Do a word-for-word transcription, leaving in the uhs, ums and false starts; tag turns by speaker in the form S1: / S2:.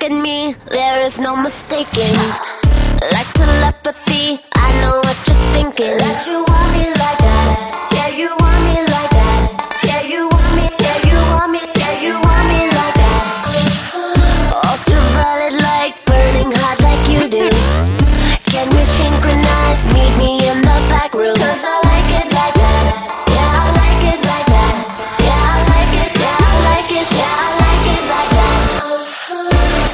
S1: at me, there is no mistaking. Like telepathy, I know what you're thinking. That you want me like that.